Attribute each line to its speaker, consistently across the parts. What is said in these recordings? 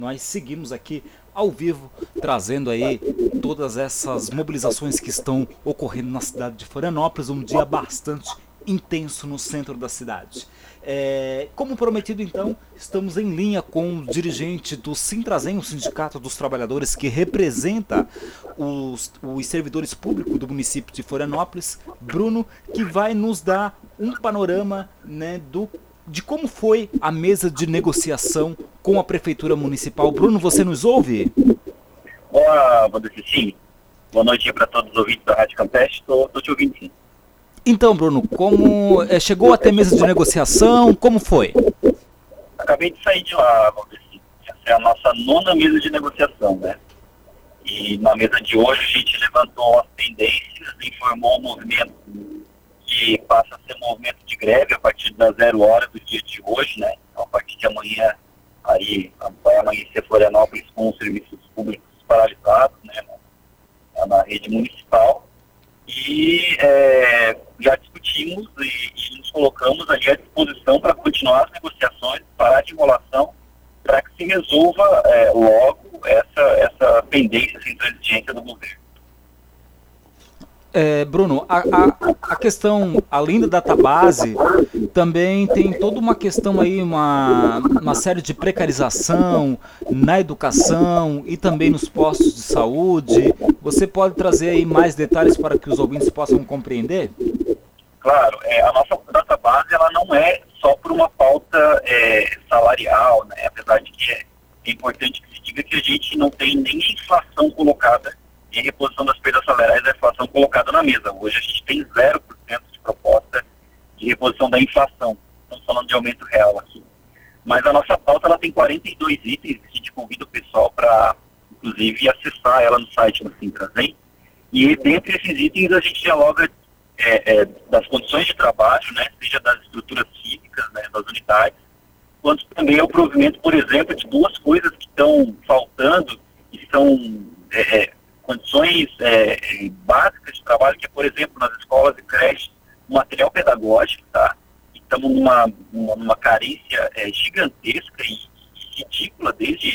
Speaker 1: Nós seguimos aqui ao vivo, trazendo aí todas essas mobilizações que estão ocorrendo na cidade de Florianópolis, um dia bastante intenso no centro da cidade. Como prometido, então, estamos em linha com o dirigente do Sintrazem, o Sindicato dos Trabalhadores, que representa os servidores públicos do município de Florianópolis, Bruno, que vai nos dar um panorama, né, de como foi a mesa de negociação com a Prefeitura Municipal. Bruno, você nos ouve?
Speaker 2: Olá, Vanderlei, sim. Boa noite para todos os ouvintes da Rádio Campestre. Estou te ouvindo, sim.
Speaker 1: Então, Bruno, como chegou até mesa de negociação? Como foi?
Speaker 2: Acabei de sair de lá, Vanderlei. Essa é a nossa nona mesa de negociação, né? E na mesa de hoje a gente levantou as tendências, informou o movimento que passa a ser um movimento de greve a partir das 0 horas do dia de hoje, né? Então, a partir de amanhã, aí vai amanhecer Florianópolis com os serviços públicos paralisados, né? Na rede municipal. E já discutimos e nos colocamos ali à disposição para continuar as negociações, parar de enrolação, para que se resolva logo essa pendência, essa intransigência do governo.
Speaker 1: Bruno, a questão, além da database, também tem toda uma questão aí, uma série de precarização na educação e também nos postos de saúde. Você pode trazer aí mais detalhes para que os ouvintes possam compreender?
Speaker 2: Claro, a nossa database ela não é só por uma pauta salarial, né? Apesar de que é importante que se diga que a gente não tem nem inflação colocada em reposição das perdas salariais da inflação colocada na mesa. Hoje a gente tem 0% de proposta de reposição da inflação. Estamos falando de aumento real aqui. Mas a nossa pauta ela tem 42 itens. A gente convida o pessoal para, inclusive, acessar ela no site do Sintrazem. E dentre esses itens a gente dialoga das condições de trabalho, né, seja das estruturas físicas, né, das unidades, quanto também o provimento, por exemplo, de duas coisas que estão faltando e são condições básicas de trabalho, que é, por exemplo, nas escolas e creches, o material pedagógico, tá? Estamos numa carência gigantesca e ridícula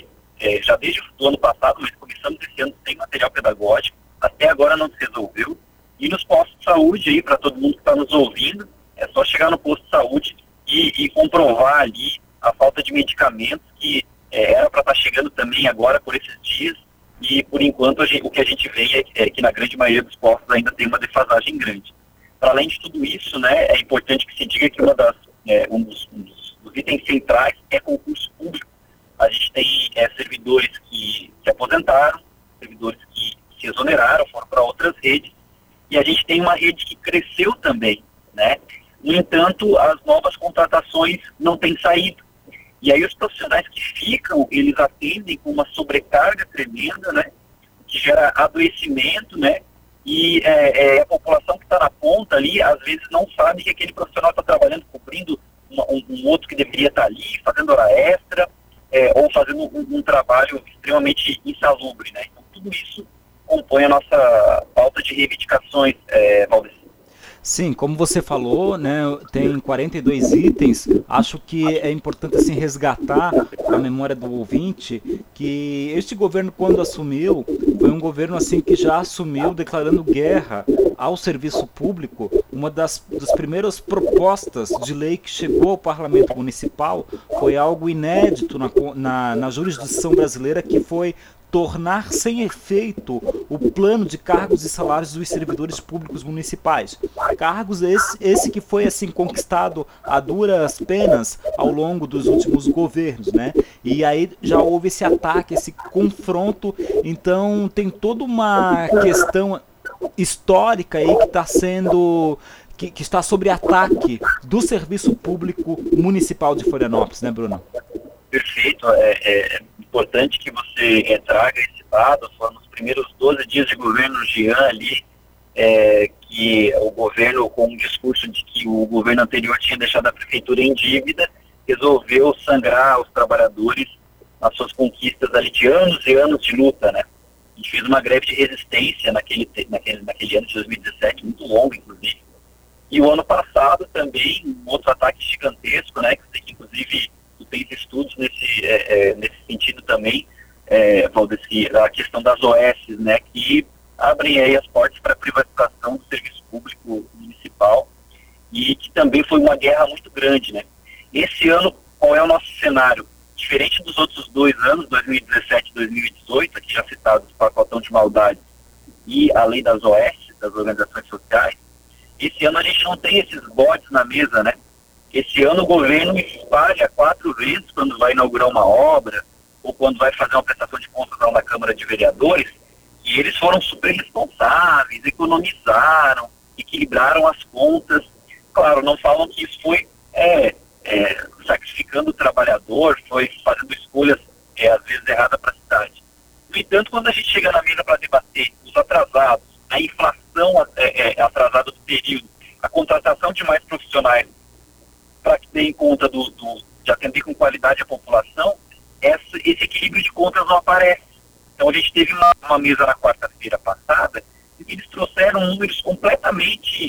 Speaker 2: já desde o ano passado, mas começamos esse ano sem material pedagógico, até agora não se resolveu. E nos postos de saúde, aí para todo mundo que está nos ouvindo, é só chegar no posto de saúde e comprovar ali a falta de medicamentos que era para estar chegando também agora por esses dias. E, por enquanto, o que a gente vê é que na grande maioria dos postos ainda tem uma defasagem grande. Para além de tudo isso, né, é importante que se diga que um dos itens centrais é concurso público. A gente tem servidores que se aposentaram, servidores que se exoneraram, foram para outras redes, e a gente tem uma rede que cresceu também, né? No entanto, as novas contratações não têm saído. E aí os profissionais que ficam, eles atendem com uma sobrecarga tremenda, né? Que gera adoecimento, né? E a população que está na ponta ali, às vezes não sabe que aquele profissional está trabalhando, cobrindo um outro que deveria estar ali, fazendo hora extra, ou fazendo um trabalho extremamente insalubre, né? Então tudo isso compõe a nossa pauta de reivindicações, Valdeci.
Speaker 1: Sim, como você falou, né, tem 42 itens. Acho que é importante assim, resgatar a memória do ouvinte que este governo, quando assumiu, foi um governo assim que já assumiu declarando guerra ao serviço público. Uma das primeiras propostas de lei que chegou ao Parlamento Municipal foi algo inédito na jurisdição brasileira, que foi tornar sem efeito o plano de cargos e salários dos servidores públicos municipais. Cargos esse que foi assim conquistado a duras penas ao longo dos últimos governos, né? E aí já houve esse ataque, esse confronto. Então tem toda uma questão histórica aí que está sendo que está sob ataque do serviço público municipal de Florianópolis, né, Bruno?
Speaker 2: Perfeito, é importante que você traga esse dado. Foram nos primeiros 12 dias de governo Jean ali, que o governo, com um discurso de que o governo anterior tinha deixado a prefeitura em dívida, resolveu sangrar os trabalhadores nas suas conquistas ali de anos e anos de luta, né? A gente fez uma greve de resistência naquele ano de 2017, muito longo, inclusive. E o ano passado também, um outro ataque gigantesco, né? Que inclusive o tem estudos nesse sentido também, Valdeci, a questão das OS, né, que abrem aí as portas para a privatização do serviço público municipal, e que também foi uma guerra muito grande, né. Esse ano, qual é o nosso cenário? Diferente dos outros 2 anos, 2017 e 2018, aqui já citados, o pacotão de maldade e a lei das OS, das organizações sociais, esse ano a gente não tem esses bodes na mesa, né? Esse ano o governo espalha 4 vezes quando vai inaugurar uma obra ou quando vai fazer uma prestação de contas lá na Câmara de Vereadores, e eles foram super responsáveis, economizaram, equilibraram as contas. Claro, não falam que isso foi sacrificando o trabalhador, foi fazendo escolhas às vezes erradas para a cidade. No entanto, quando a gente chega na mesa para debater os atrasados, a inflação atrasada do período, a contratação de mais profissionais para que deem conta de atender com qualidade a população, esse equilíbrio de contas não aparece. Então a gente teve uma mesa na quarta-feira passada e eles trouxeram números completamente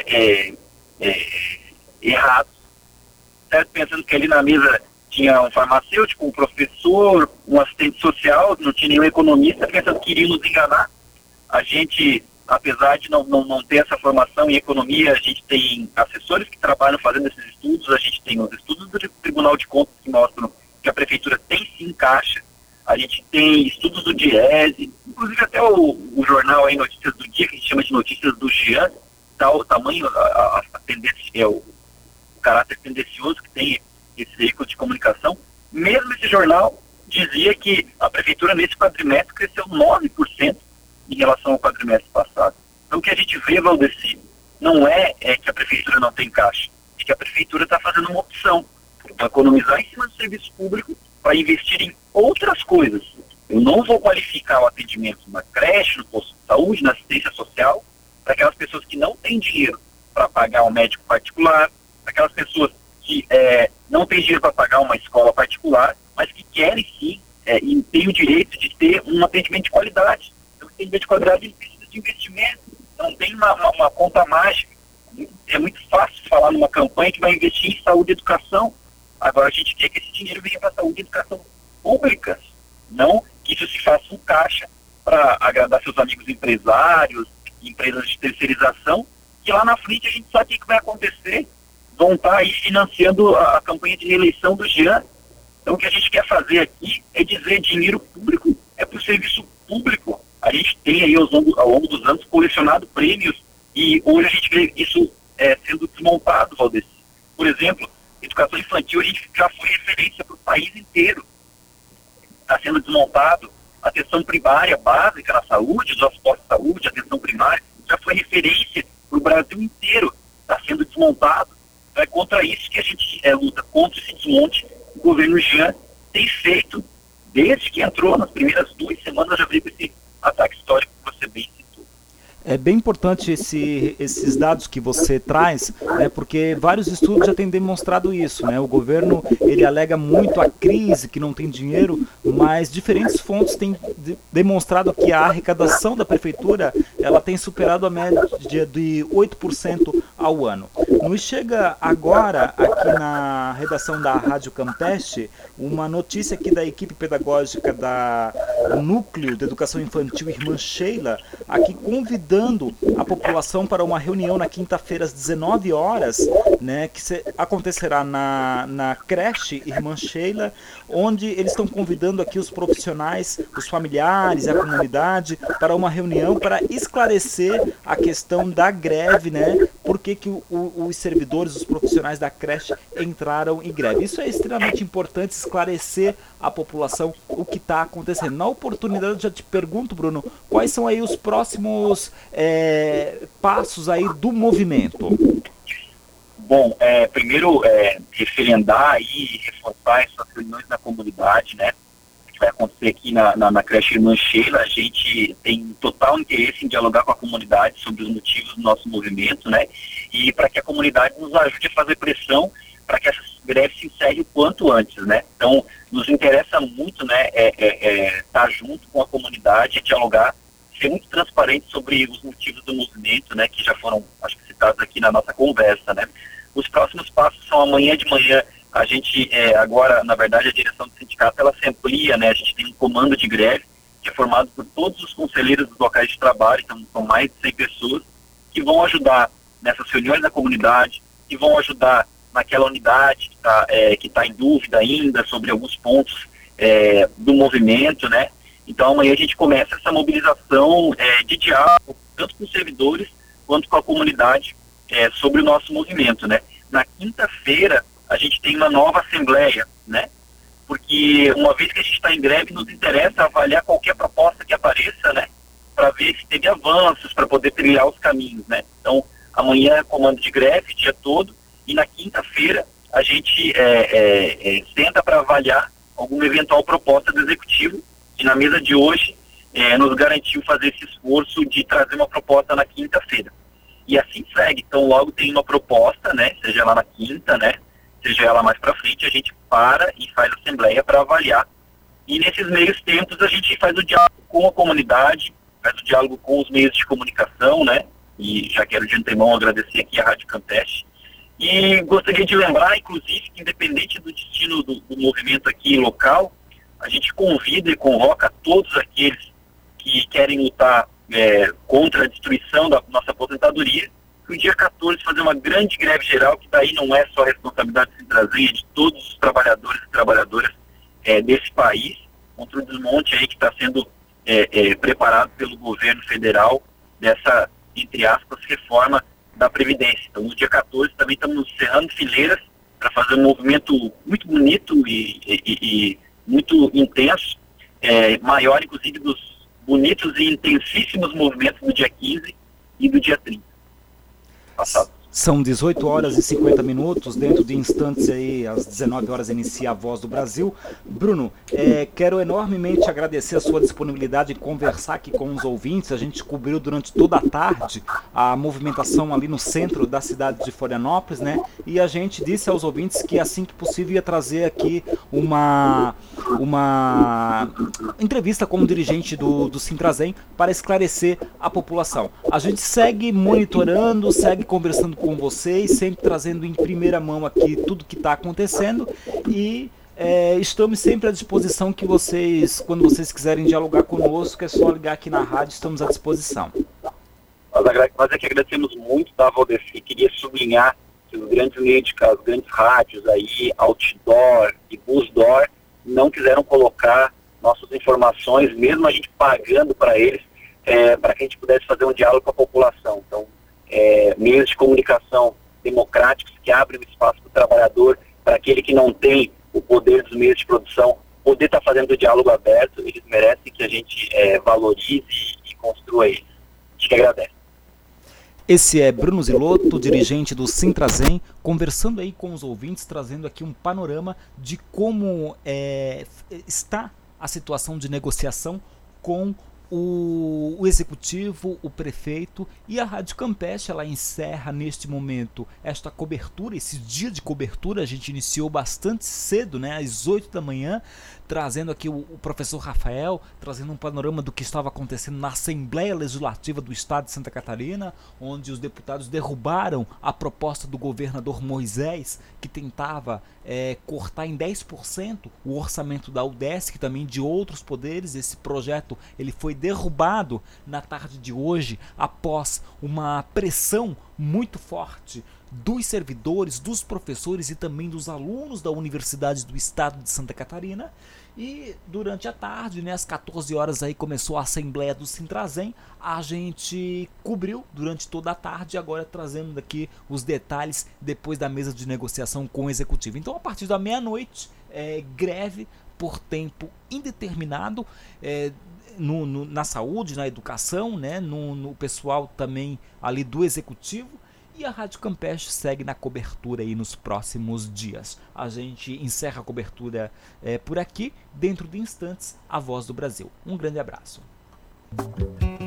Speaker 2: errados, certo? Pensando que ali na mesa tinha um farmacêutico, um professor, um assistente social, não tinha nenhum economista, pensando que iriam nos enganar. A gente, apesar de não ter essa formação em economia, a gente tem assessores que trabalham fazendo esses estudos, a gente tem os estudos do Tribunal de Contas que mostram que a Prefeitura tem sim caixa, a gente tem estudos do Diese, inclusive até o jornal aí, Notícias do Dia, que a gente chama de Notícias do Jean, tá o tamanho, a tendência, o caráter tendencioso que tem esse veículo de comunicação. Mesmo esse jornal dizia que a Prefeitura nesse quadrimestre cresceu 9% em relação ao quadrimestre passado. Então o que a gente vê, Valdeci, não é que a Prefeitura não tem caixa, é que a Prefeitura está fazendo uma opção para economizar em cima do serviço público para investir em outras coisas. Eu não vou qualificar o atendimento na creche, no posto de saúde, na assistência social, para aquelas pessoas que não têm dinheiro para pagar um médico particular, para aquelas pessoas que não têm dinheiro para pagar uma escola particular, mas que querem sim e têm o direito de ter um atendimento de qualidade. Então, o atendimento de qualidade precisa de investimento, não tem uma conta mágica. É muito fácil falar numa campanha que vai investir em saúde e educação. Agora a gente quer que esse dinheiro venha para a saúde e educação públicas, não que isso se faça um caixa para agradar seus amigos empresários, empresas de terceirização, que lá na frente a gente sabe o que vai acontecer. Vão estar aí financiando a campanha de reeleição do Jean. Então o que a gente quer fazer aqui é dizer dinheiro público é para o serviço público. A gente tem aí ao longo dos anos colecionado prêmios e hoje a gente vê isso sendo desmontado, Valdeci. Por exemplo, educação infantil, a gente já foi referência para o país inteiro. Está sendo desmontado. Atenção primária, básica na saúde, os postos de saúde, atenção primária, já foi referência para o Brasil inteiro. Está sendo desmontado. Então é contra isso que a gente luta, contra esse desmonte que o governo Jean tem feito desde que entrou. Nas primeiras 2 semanas já veio com esse ataque histórico que você bem citou.
Speaker 1: É bem importante esses dados que você traz, né, porque vários estudos já têm demonstrado isso, né? O governo ele alega muito a crise, que não tem dinheiro, mas diferentes fontes têm demonstrado que a arrecadação da prefeitura ela tem superado a média de 8% ao ano. Nos chega agora, aqui na redação da Rádio Camteste, uma notícia aqui da equipe pedagógica do Núcleo de Educação Infantil Irmã Sheila, aqui convidando a população para uma reunião na quinta-feira às 19 horas, né, que acontecerá na creche Irmã Sheila, onde eles estão convidando aqui os profissionais, os familiares e a comunidade para uma reunião para esclarecer a questão da greve, né, por que os servidores, os profissionais da creche entraram em greve. Isso é extremamente importante, esclarecer a população o que está acontecendo. Na oportunidade, eu já te pergunto, Bruno, quais são aí os próximos passos aí do movimento?
Speaker 2: Bom, primeiro, referendar e reforçar essas reuniões na comunidade, né, que vai acontecer aqui na creche Irmã Sheila. A gente tem total interesse em dialogar com a comunidade sobre os motivos do nosso movimento, né, e para que a comunidade nos ajude a fazer pressão para que essa greve se encerre o quanto antes, né. Então, nos interessa muito, né, estar junto com a comunidade, dialogar, ser muito transparente sobre os motivos do movimento, né, que já foram, acho que, citados aqui na nossa conversa, né. Os próximos passos são amanhã de manhã A gente, agora, na verdade, a direção do sindicato, ela se amplia, né? A gente tem um comando de greve, que é formado por todos os conselheiros dos locais de trabalho, então são mais de 100 pessoas, que vão ajudar nessas reuniões da comunidade, que vão ajudar naquela unidade que tá em dúvida ainda sobre alguns pontos do movimento, né? Então amanhã a gente começa essa mobilização de diálogo, tanto com os servidores quanto com a comunidade sobre o nosso movimento, né? Na quinta-feira a gente tem uma nova assembleia, né? Porque uma vez que a gente está em greve, nos interessa avaliar qualquer proposta que apareça, né? Para ver se teve avanços, para poder trilhar os caminhos, né? Então, amanhã é comando de greve o dia todo, e na quinta-feira a gente senta para avaliar alguma eventual proposta do Executivo, que na mesa de hoje nos garantiu fazer esse esforço de trazer uma proposta na quinta-feira. E assim segue. Então, logo tem uma proposta, né? Seja lá na quinta, né? Seja ela mais para frente, a gente para e faz a assembleia para avaliar. E nesses meios tempos a gente faz o diálogo com a comunidade, faz o diálogo com os meios de comunicação, né? E já quero de antemão agradecer aqui a Rádio Campeche. E gostaria de lembrar, inclusive, que independente do destino do movimento aqui local, a gente convida e convoca todos aqueles que querem lutar contra a destruição da nossa aposentadoria, que o dia 14 fazer uma grande greve geral, que daí não é só a responsabilidade de Sintrazen, é de todos os trabalhadores e trabalhadoras desse país, contra o desmonte aí que está sendo preparado pelo governo federal dessa, entre aspas, reforma da Previdência. Então, no dia 14 também estamos encerrando fileiras para fazer um movimento muito bonito e muito intenso, maior, inclusive, dos bonitos e intensíssimos movimentos do dia 15 e do dia 30. Passado.
Speaker 1: São 18 horas e 50 minutos, dentro de instantes aí, às 19 horas inicia a Voz do Brasil. Bruno, quero enormemente agradecer a sua disponibilidade de conversar aqui com os ouvintes. A gente cobriu durante toda a tarde a movimentação ali no centro da cidade de Florianópolis, né? E a gente disse aos ouvintes que assim que possível ia trazer aqui uma entrevista com o dirigente do Sintrazen para esclarecer a população. A gente segue monitorando, segue conversando com vocês, sempre trazendo em primeira mão aqui tudo que está acontecendo e estamos sempre à disposição que vocês, quando vocês quiserem dialogar conosco, é só ligar aqui na rádio, estamos à disposição.
Speaker 2: Nós é que agradecemos muito, tá, Valdeci? Queria sublinhar que os grandes meios, as grandes rádios aí, outdoor e busdoor, não quiseram colocar nossas informações, mesmo a gente pagando para eles, para que a gente pudesse fazer um diálogo com a população. Então, meios de comunicação democráticos que abrem o espaço para o trabalhador, para aquele que não tem o poder dos meios de produção, poder estar fazendo o diálogo aberto. Eles merecem que a gente valorize e construa isso. A gente que agradece.
Speaker 1: Esse é Bruno Zilotto, dirigente do Sintrazen, conversando aí com os ouvintes, trazendo aqui um panorama de como está a situação de negociação com o executivo, o prefeito e a Rádio Campeche. Ela encerra neste momento esta cobertura, esse dia de cobertura. A gente iniciou bastante cedo, né, às 8 da manhã, trazendo aqui o professor Rafael, trazendo um panorama do que estava acontecendo na Assembleia Legislativa do Estado de Santa Catarina, onde os deputados derrubaram a proposta do governador Moisés, que tentava cortar em 10% o orçamento da UDESC, também de outros poderes. Esse projeto ele foi derrubado na tarde de hoje, após uma pressão muito forte dos servidores, dos professores e também dos alunos da Universidade do Estado de Santa Catarina. E durante a tarde, né, às 14 horas aí começou a Assembleia do Sintrazen. A gente cobriu durante toda a tarde, agora trazendo daqui os detalhes depois da mesa de negociação com o Executivo. Então, a partir da meia-noite, greve por tempo indeterminado, na saúde, na educação, né, no pessoal também ali do Executivo. E a Rádio Campeche segue na cobertura aí nos próximos dias. A gente encerra a cobertura por aqui. Dentro de instantes, a Voz do Brasil. Um grande abraço.